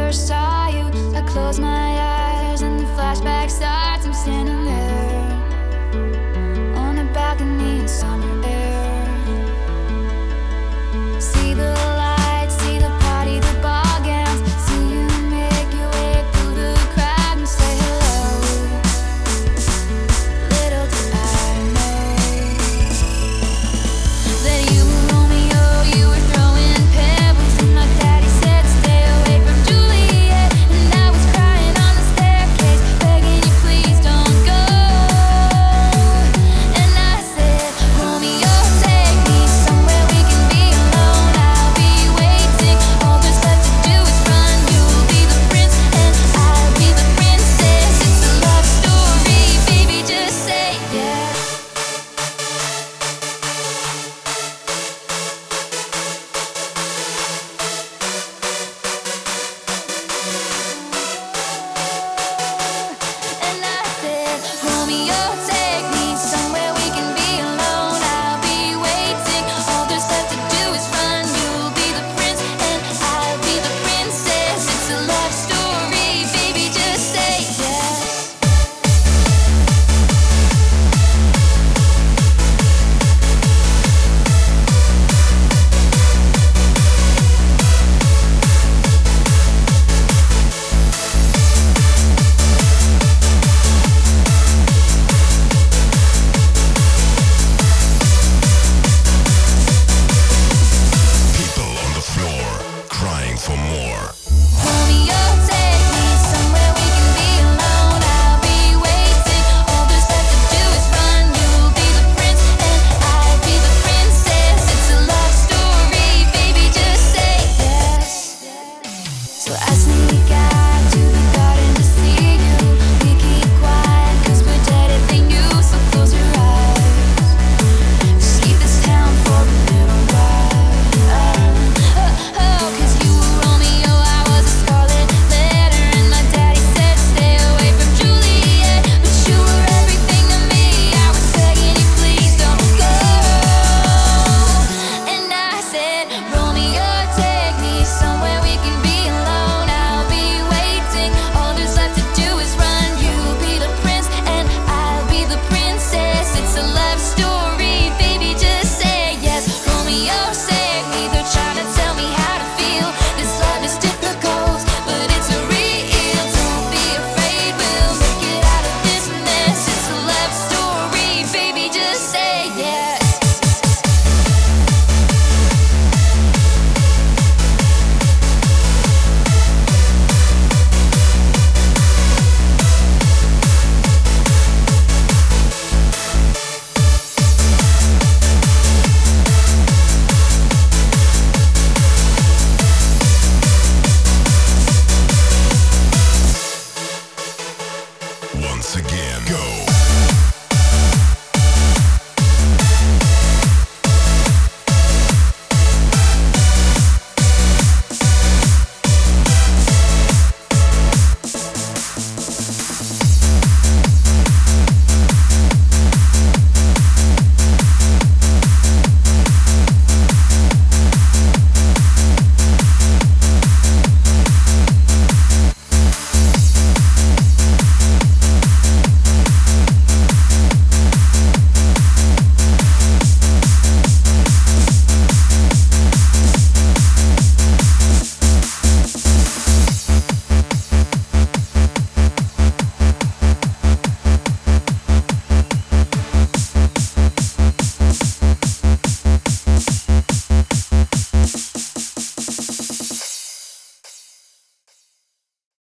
first saw you, I close my eyes and the flashback starts. I'm standing there on a balcony in summer air. See the lights, see the party, the ball gowns. See you make your way through the crowd and say hello. Little did I know that you were Romeo, you were throwing pebbles, and my daddy said stay away from Juliet. And I was crying on the staircase, begging you please don't go. And I said, Romeo, take me somewhere we can be alone. I'll be waiting, all there's left to do is run. You'll be the prince and I'll be the princess. It's a love story, baby, just say yes. And I said, Romeo, take me somewhere we can be alone. I'll be waiting, all there's left to do is run. You'll be the prince and I'll be the princess. It's a love story, baby, just say yes. People on the floor crying for more.